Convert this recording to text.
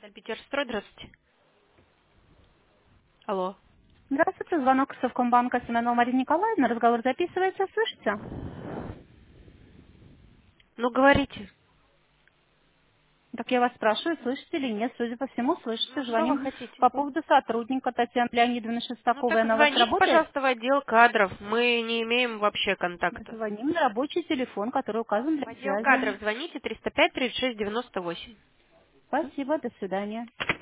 Петерстрой, здравствуйте. Алло. Здравствуйте, звонок из Совкомбанка Семенова Мария Николаевна. Разговор записывается, слышите? Ну, говорите. Так я вас спрашиваю, слышите или нет? Судя по всему, слышите. Ну, что вы Звоним хотите? по поводу сотрудника Татьяны Леонидовны Ну, Шестаковой. так Она у вас звоните, работает? пожалуйста, в отдел кадров. Мы не имеем вообще контакта. Звоним на рабочий телефон, который указан для В отдел связи. кадров звоните 305-36-98. Спасибо, до свидания.